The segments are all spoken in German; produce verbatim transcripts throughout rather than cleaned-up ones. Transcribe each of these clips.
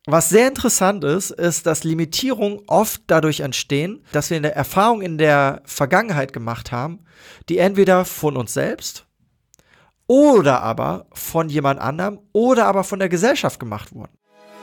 Was sehr interessant ist, ist, dass Limitierungen oft dadurch entstehen, dass wir eine Erfahrung in der Vergangenheit gemacht haben, die entweder von uns selbst oder aber von jemand anderem oder aber von der Gesellschaft gemacht wurden.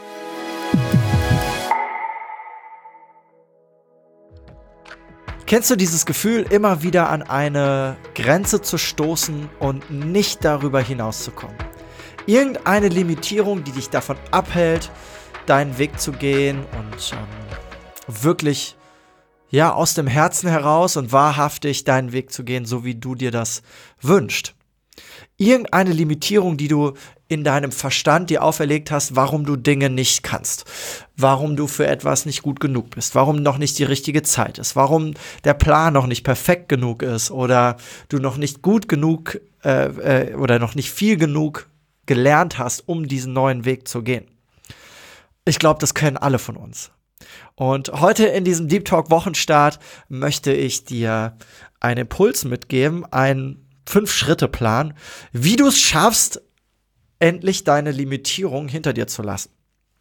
Kennst du dieses Gefühl, immer wieder an eine Grenze zu stoßen und nicht darüber hinauszukommen? Irgendeine Limitierung, die dich davon abhält, deinen Weg zu gehen und ähm, wirklich ja, aus dem Herzen heraus und wahrhaftig deinen Weg zu gehen, so wie du dir das wünschst. Irgendeine Limitierung, die du in deinem Verstand dir auferlegt hast, warum du Dinge nicht kannst, warum du für etwas nicht gut genug bist, warum noch nicht die richtige Zeit ist, warum der Plan noch nicht perfekt genug ist oder du noch nicht gut genug äh, äh, oder noch nicht viel genug gelernt hast, um diesen neuen Weg zu gehen. Ich glaube, das kennen alle von uns. Und heute in diesem Deep Talk Wochenstart möchte ich dir einen Impuls mitgeben, einen Fünf-Schritte-Plan, wie du es schaffst, endlich deine Limitierung hinter dir zu lassen.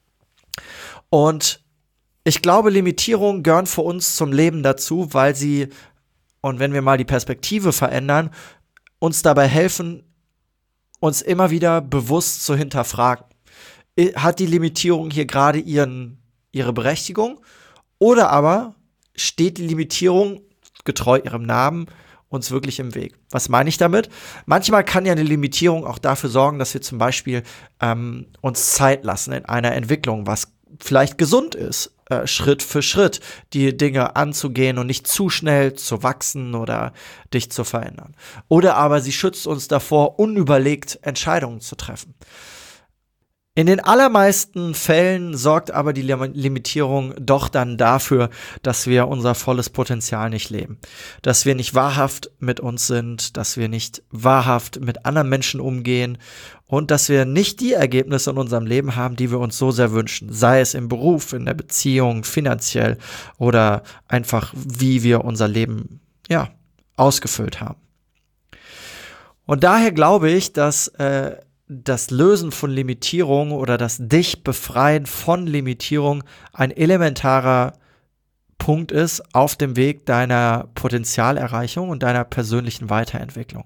Und ich glaube, Limitierungen gehören für uns zum Leben dazu, weil sie, und wenn wir mal die Perspektive verändern, uns dabei helfen, uns immer wieder bewusst zu hinterfragen. Hat die Limitierung hier gerade ihren, ihre Berechtigung? Oder aber steht die Limitierung, getreu ihrem Namen, uns wirklich im Weg? Was meine ich damit? Manchmal kann ja eine Limitierung auch dafür sorgen, dass wir zum Beispiel ähm, uns Zeit lassen in einer Entwicklung, was vielleicht gesund ist, äh, Schritt für Schritt die Dinge anzugehen und nicht zu schnell zu wachsen oder dich zu verändern. Oder aber sie schützt uns davor, unüberlegt Entscheidungen zu treffen. In den allermeisten Fällen sorgt aber die Limitierung doch dann dafür, dass wir unser volles Potenzial nicht leben. Dass wir nicht wahrhaft mit uns sind, dass wir nicht wahrhaft mit anderen Menschen umgehen und dass wir nicht die Ergebnisse in unserem Leben haben, die wir uns so sehr wünschen. Sei es im Beruf, in der Beziehung, finanziell oder einfach, wie wir unser Leben, ja, ausgefüllt haben. Und daher glaube ich, dass äh, das Lösen von Limitierung oder das dich befreien von Limitierung ein elementarer Punkt ist auf dem Weg deiner Potenzialerreichung und deiner persönlichen Weiterentwicklung.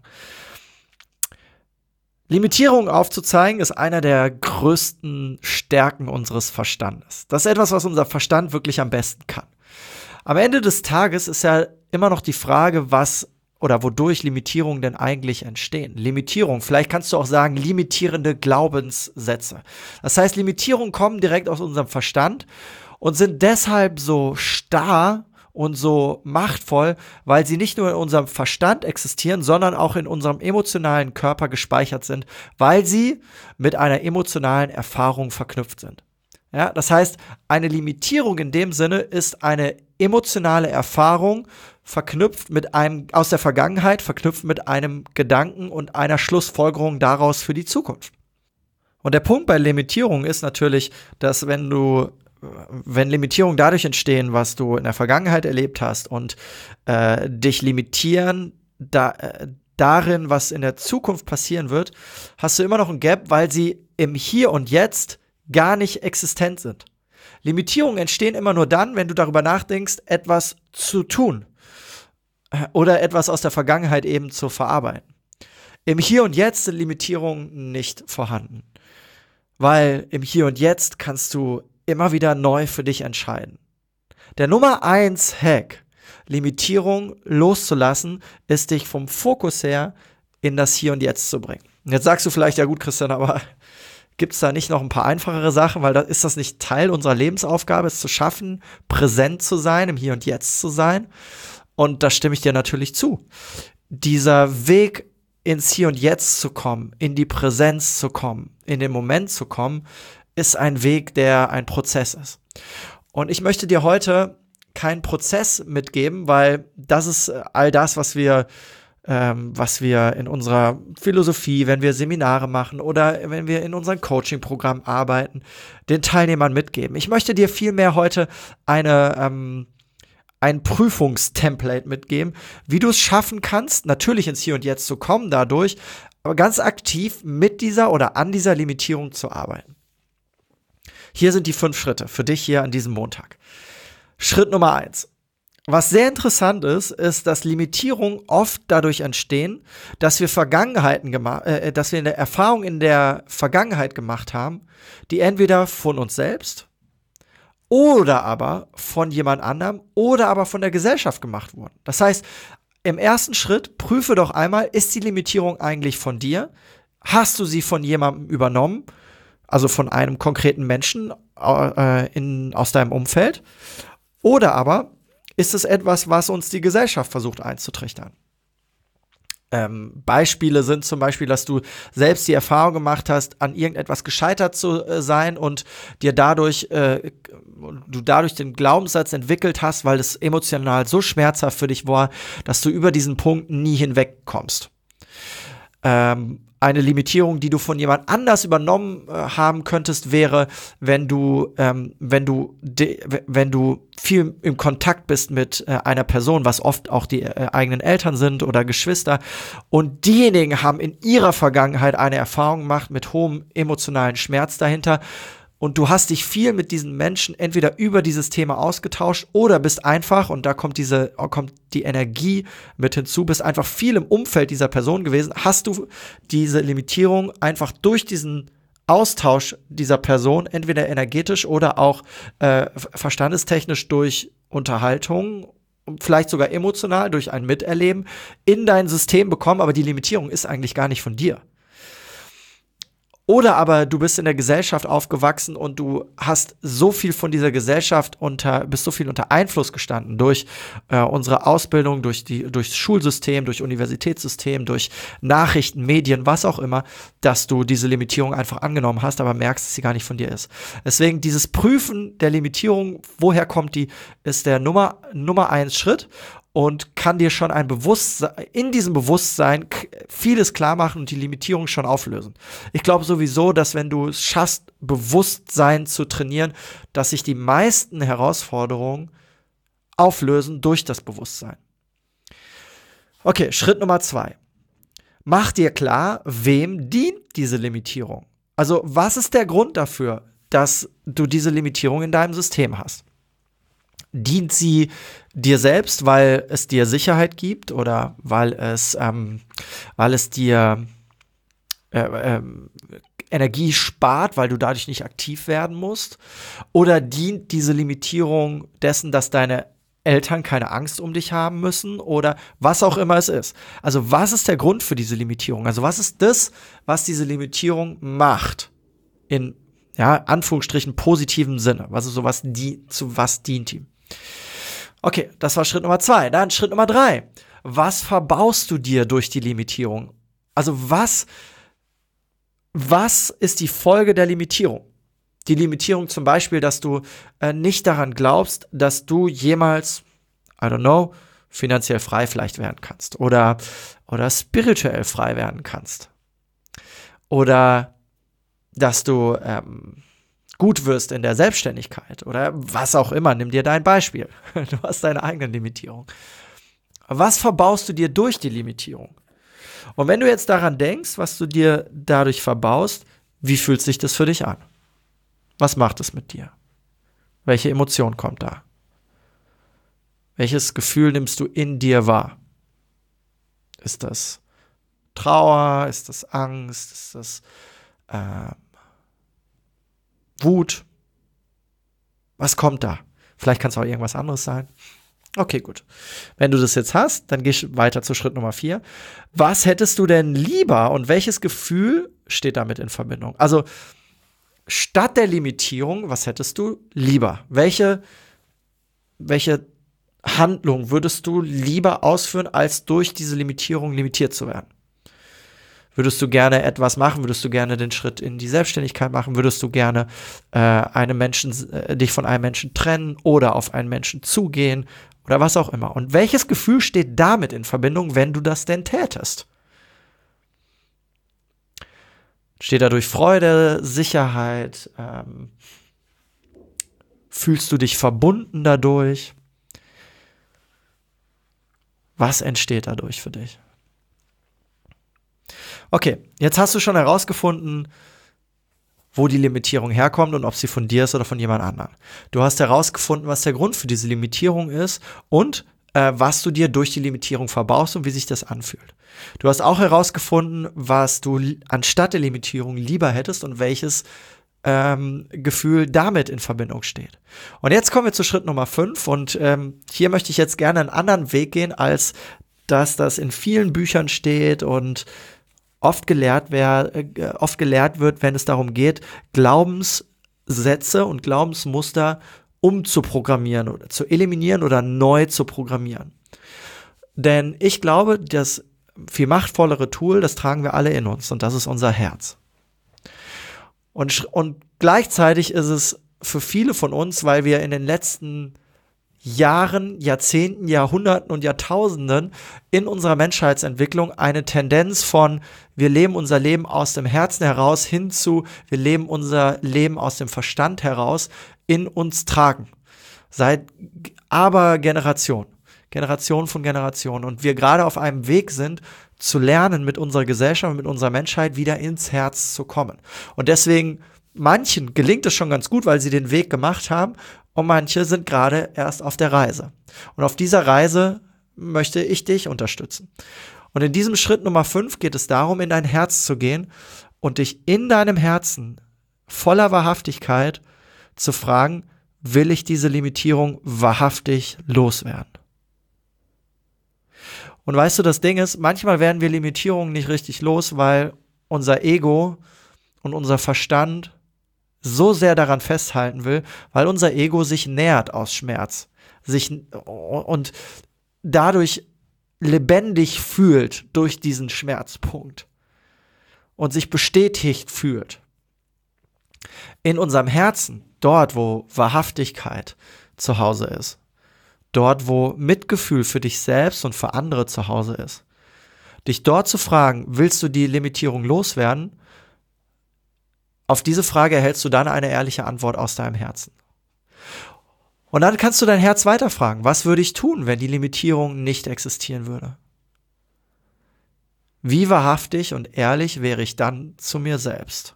Limitierung aufzuzeigen ist einer der größten Stärken unseres Verstandes. Das ist etwas, was unser Verstand wirklich am besten kann. Am Ende des Tages ist ja immer noch die Frage, was oder wodurch Limitierungen denn eigentlich entstehen. Limitierung, vielleicht kannst du auch sagen, limitierende Glaubenssätze. Das heißt, Limitierungen kommen direkt aus unserem Verstand und sind deshalb so starr und so machtvoll, weil sie nicht nur in unserem Verstand existieren, sondern auch in unserem emotionalen Körper gespeichert sind, weil sie mit einer emotionalen Erfahrung verknüpft sind. Ja, das heißt, eine Limitierung in dem Sinne ist eine emotionale Erfahrung, verknüpft mit einem, aus der Vergangenheit, verknüpft mit einem Gedanken und einer Schlussfolgerung daraus für die Zukunft. Und der Punkt bei Limitierung ist natürlich, dass wenn du, wenn Limitierungen dadurch entstehen, was du in der Vergangenheit erlebt hast und äh, dich limitieren da, äh, darin, was in der Zukunft passieren wird, hast du immer noch ein Gap, weil sie im Hier und Jetzt gar nicht existent sind. Limitierungen entstehen immer nur dann, wenn du darüber nachdenkst, etwas zu tun oder etwas aus der Vergangenheit eben zu verarbeiten. Im Hier und Jetzt sind Limitierungen nicht vorhanden, weil im Hier und Jetzt kannst du immer wieder neu für dich entscheiden. Der Nummer eins Hack, Limitierung loszulassen, ist dich vom Fokus her in das Hier und Jetzt zu bringen. Und jetzt sagst du vielleicht, ja gut, Christian, aber gibt es da nicht noch ein paar einfachere Sachen, weil da ist das nicht Teil unserer Lebensaufgabe, es zu schaffen, präsent zu sein, im Hier und Jetzt zu sein? Und da stimme ich dir natürlich zu. Dieser Weg ins Hier und Jetzt zu kommen, in die Präsenz zu kommen, in den Moment zu kommen, ist ein Weg, der ein Prozess ist. Und ich möchte dir heute keinen Prozess mitgeben, weil das ist all das, was wir Ähm, was wir in unserer Philosophie, wenn wir Seminare machen oder wenn wir in unserem Coaching-Programm arbeiten, den Teilnehmern mitgeben. Ich möchte dir vielmehr heute eine, ähm, ein Prüfungstemplate mitgeben, wie du es schaffen kannst, natürlich ins Hier und Jetzt zu kommen dadurch, aber ganz aktiv mit dieser oder an dieser Limitierung zu arbeiten. Hier sind die fünf Schritte für dich hier an diesem Montag. Schritt Nummer eins. Was sehr interessant ist, ist, dass Limitierungen oft dadurch entstehen, dass wir Vergangenheiten gemacht, äh, dass wir eine Erfahrung in der Vergangenheit gemacht haben, die entweder von uns selbst oder aber von jemand anderem oder aber von der Gesellschaft gemacht wurden. Das heißt, im ersten Schritt prüfe doch einmal, ist die Limitierung eigentlich von dir? Hast du sie von jemandem übernommen? Also von einem konkreten Menschen äh, in, aus deinem Umfeld? Oder aber ist es etwas, was uns die Gesellschaft versucht einzutrichtern? Ähm, Beispiele sind zum Beispiel, dass du selbst die Erfahrung gemacht hast, an irgendetwas gescheitert zu äh, sein und dir dadurch, äh, du dadurch den Glaubenssatz entwickelt hast, weil es emotional so schmerzhaft für dich war, dass du über diesen Punkt nie hinwegkommst. Ähm, Eine Limitierung, die du von jemand anders übernommen äh, haben könntest, wäre, wenn du, ähm, wenn du, de, wenn du viel im Kontakt bist mit äh, einer Person, was oft auch die äh, eigenen Eltern sind oder Geschwister, und diejenigen haben in ihrer Vergangenheit eine Erfahrung gemacht mit hohem emotionalen Schmerz dahinter. Und du hast dich viel mit diesen Menschen entweder über dieses Thema ausgetauscht oder bist einfach, und da kommt diese, kommt die Energie mit hinzu, bist einfach viel im Umfeld dieser Person gewesen, hast du diese Limitierung einfach durch diesen Austausch dieser Person, entweder energetisch oder auch äh, verstandestechnisch durch Unterhaltung, vielleicht sogar emotional durch ein Miterleben, in dein System bekommen, aber die Limitierung ist eigentlich gar nicht von dir. Oder aber du bist in der Gesellschaft aufgewachsen und du hast so viel von dieser Gesellschaft unter, bist so viel unter Einfluss gestanden durch äh, unsere Ausbildung, durch die, durchs Schulsystem, durch Universitätssystem, durch Nachrichten, Medien, was auch immer, dass du diese Limitierung einfach angenommen hast, aber merkst, dass sie gar nicht von dir ist. Deswegen dieses Prüfen der Limitierung, woher kommt die, ist der Nummer, Nummer eins Schritt. Und kann dir schon ein Bewusstsein, in diesem Bewusstsein vieles klar machen und die Limitierung schon auflösen. Ich glaube sowieso, dass wenn du es schaffst, Bewusstsein zu trainieren, dass sich die meisten Herausforderungen auflösen durch das Bewusstsein. Okay, Schritt Nummer zwei. Mach dir klar, wem dient diese Limitierung? Also, was ist der Grund dafür, dass du diese Limitierung in deinem System hast? Dient sie dir selbst, weil es dir Sicherheit gibt oder weil es, ähm, weil es dir äh, äh, Energie spart, weil du dadurch nicht aktiv werden musst? Oder dient diese Limitierung dessen, dass deine Eltern keine Angst um dich haben müssen oder was auch immer es ist? Also was ist der Grund für diese Limitierung? Also was ist das, was diese Limitierung macht? In, ja, Anführungsstrichen positiven Sinne. Was ist sowas, die, zu was dient die? Okay, das war Schritt Nummer zwei. Dann Schritt Nummer drei. Was verbaust du dir durch die Limitierung? Also was, was ist die Folge der Limitierung? Die Limitierung zum Beispiel, dass du äh, nicht daran glaubst, dass du jemals, I don't know, finanziell frei vielleicht werden kannst oder, oder spirituell frei werden kannst. Oder dass du ähm, gut wirst in der Selbstständigkeit oder was auch immer. Nimm dir dein Beispiel. Du hast deine eigene Limitierung. Was verbaust du dir durch die Limitierung? Und wenn du jetzt daran denkst, was du dir dadurch verbaust, wie fühlt sich das für dich an? Was macht es mit dir? Welche Emotion kommt da? Welches Gefühl nimmst du in dir wahr? Ist das Trauer? Ist das Angst? Ist das äh, Wut? Was kommt da? Vielleicht kann es auch irgendwas anderes sein. Okay, gut. Wenn du das jetzt hast, dann geh weiter zu Schritt Nummer vier. Was hättest du denn lieber und welches Gefühl steht damit in Verbindung? Also statt der Limitierung, was hättest du lieber? Welche, welche Handlung würdest du lieber ausführen, als durch diese Limitierung limitiert zu werden? Würdest du gerne etwas machen? Würdest du gerne den Schritt in die Selbstständigkeit machen? Würdest du gerne äh, einem Menschen, äh, dich von einem Menschen trennen oder auf einen Menschen zugehen oder was auch immer? Und welches Gefühl steht damit in Verbindung, wenn du das denn tätest? Steht dadurch Freude, Sicherheit? Ähm, fühlst du dich verbunden dadurch? Was entsteht dadurch für dich? Okay, jetzt hast du schon herausgefunden, wo die Limitierung herkommt und ob sie von dir ist oder von jemand anderem. Du hast herausgefunden, was der Grund für diese Limitierung ist und äh, was du dir durch die Limitierung verbaust und wie sich das anfühlt. Du hast auch herausgefunden, was du li- anstatt der Limitierung lieber hättest und welches ähm, Gefühl damit in Verbindung steht. Und jetzt kommen wir zu Schritt Nummer fünf und ähm, hier möchte ich jetzt gerne einen anderen Weg gehen, als dass das in vielen Büchern steht und oft gelehrt, wär, äh, oft gelehrt wird, wenn es darum geht, Glaubenssätze und Glaubensmuster umzuprogrammieren oder zu eliminieren oder neu zu programmieren. Denn ich glaube, das viel machtvollere Tool, das tragen wir alle in uns und das ist unser Herz. Und, und gleichzeitig ist es für viele von uns, weil wir in den letzten Jahren, Jahrzehnten, Jahrhunderten und Jahrtausenden in unserer Menschheitsentwicklung eine Tendenz von wir leben unser Leben aus dem Herzen heraus hin zu wir leben unser Leben aus dem Verstand heraus in uns tragen. Seit aber Generation, Generation von Generation und wir gerade auf einem Weg sind, zu lernen, mit unserer Gesellschaft und mit unserer Menschheit wieder ins Herz zu kommen. Und deswegen, manchen gelingt es schon ganz gut, weil sie den Weg gemacht haben und manche sind gerade erst auf der Reise. Und auf dieser Reise möchte ich dich unterstützen. Und in diesem Schritt Nummer fünf geht es darum, in dein Herz zu gehen und dich in deinem Herzen voller Wahrhaftigkeit zu fragen, will ich diese Limitierung wahrhaftig loswerden? Und weißt du, das Ding ist, manchmal werden wir Limitierungen nicht richtig los, weil unser Ego und unser Verstand so sehr daran festhalten will, weil unser Ego sich nährt aus Schmerz, sich und dadurch lebendig fühlt durch diesen Schmerzpunkt und sich bestätigt fühlt. In unserem Herzen, dort, wo Wahrhaftigkeit zu Hause ist, dort, wo Mitgefühl für dich selbst und für andere zu Hause ist, dich dort zu fragen, willst du die Limitierung loswerden? Auf diese Frage erhältst du dann eine ehrliche Antwort aus deinem Herzen. Und dann kannst du dein Herz weiterfragen, was würde ich tun, wenn die Limitierung nicht existieren würde? Wie wahrhaftig und ehrlich wäre ich dann zu mir selbst?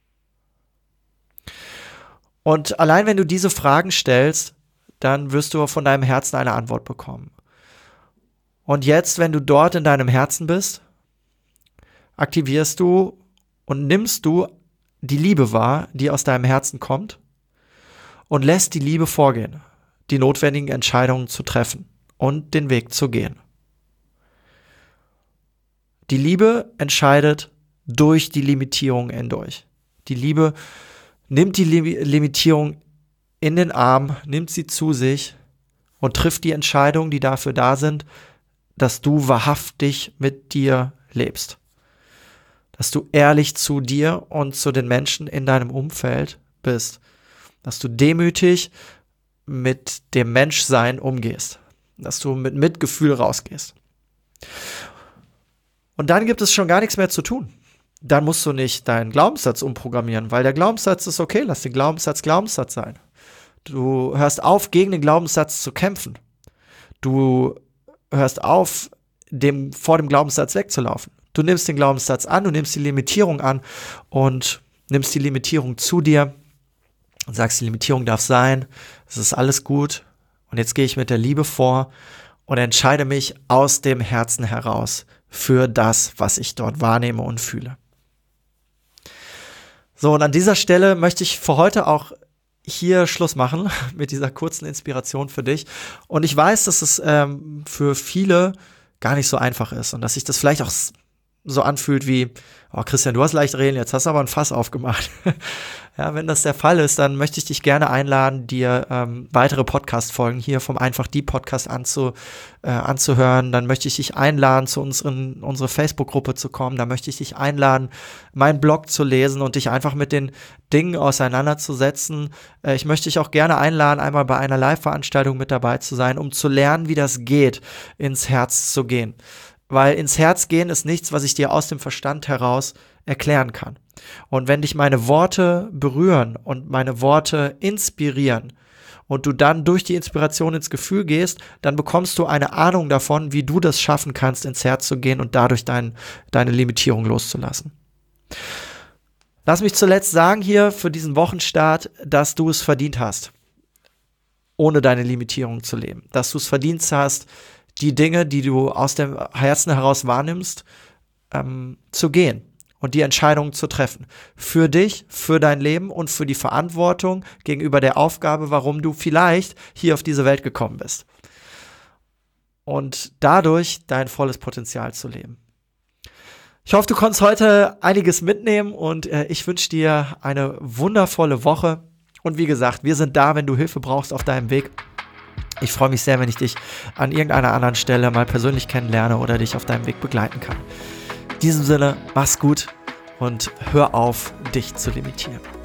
Und allein wenn du diese Fragen stellst, dann wirst du von deinem Herzen eine Antwort bekommen. Und jetzt, wenn du dort in deinem Herzen bist, aktivierst du und nimmst du die Liebe wahr, die aus deinem Herzen kommt und lässt die Liebe vorgehen, die notwendigen Entscheidungen zu treffen und den Weg zu gehen. Die Liebe entscheidet durch die Limitierung hindurch. Die Liebe nimmt die Lim- Limitierung in den Arm, nimmt sie zu sich und trifft die Entscheidungen, die dafür da sind, dass du wahrhaftig mit dir lebst. Dass du ehrlich zu dir und zu den Menschen in deinem Umfeld bist. Dass du demütig mit dem Menschsein umgehst. Dass du mit Mitgefühl rausgehst. Und dann gibt es schon gar nichts mehr zu tun. Dann musst du nicht deinen Glaubenssatz umprogrammieren, weil der Glaubenssatz ist okay, lass den Glaubenssatz Glaubenssatz sein. Du hörst auf, gegen den Glaubenssatz zu kämpfen. Du hörst auf, dem, vor dem Glaubenssatz wegzulaufen. Du nimmst den Glaubenssatz an, du nimmst die Limitierung an und nimmst die Limitierung zu dir und sagst, die Limitierung darf sein, es ist alles gut und jetzt gehe ich mit der Liebe vor und entscheide mich aus dem Herzen heraus für das, was ich dort wahrnehme und fühle. So, und an dieser Stelle möchte ich für heute auch hier Schluss machen mit dieser kurzen Inspiration für dich. Und ich weiß, dass es ähm, für viele gar nicht so einfach ist und dass sich das vielleicht auch so anfühlt wie, oh Christian, du hast leicht reden, jetzt hast du aber ein Fass aufgemacht. Ja, wenn das der Fall ist, dann möchte ich dich gerne einladen, dir ähm, weitere Podcast-Folgen hier vom Einfach Die Podcast anzu, äh, anzuhören. Dann möchte ich dich einladen, zu unseren, unsere Facebook-Gruppe zu kommen. Da möchte ich dich einladen, meinen Blog zu lesen und dich einfach mit den Dingen auseinanderzusetzen. Äh, ich möchte dich auch gerne einladen, einmal bei einer Live-Veranstaltung mit dabei zu sein, um zu lernen, wie das geht, ins Herz zu gehen. Weil ins Herz gehen ist nichts, was ich dir aus dem Verstand heraus erklären kann. Und wenn dich meine Worte berühren und meine Worte inspirieren und du dann durch die Inspiration ins Gefühl gehst, dann bekommst du eine Ahnung davon, wie du das schaffen kannst, ins Herz zu gehen und dadurch dein, deine Limitierung loszulassen. Lass mich zuletzt sagen hier für diesen Wochenstart, dass du es verdient hast, ohne deine Limitierung zu leben. Dass du es verdient hast, die Dinge, die du aus dem Herzen heraus wahrnimmst, ähm, zu gehen und die Entscheidungen zu treffen. Für dich, für dein Leben und für die Verantwortung gegenüber der Aufgabe, warum du vielleicht hier auf diese Welt gekommen bist. Und dadurch dein volles Potenzial zu leben. Ich hoffe, du konntest heute einiges mitnehmen und äh, ich wünsche dir eine wundervolle Woche. Und wie gesagt, wir sind da, wenn du Hilfe brauchst auf deinem Weg. Ich freue mich sehr, wenn ich dich an irgendeiner anderen Stelle mal persönlich kennenlerne oder dich auf deinem Weg begleiten kann. In diesem Sinne, mach's gut und hör auf, dich zu limitieren.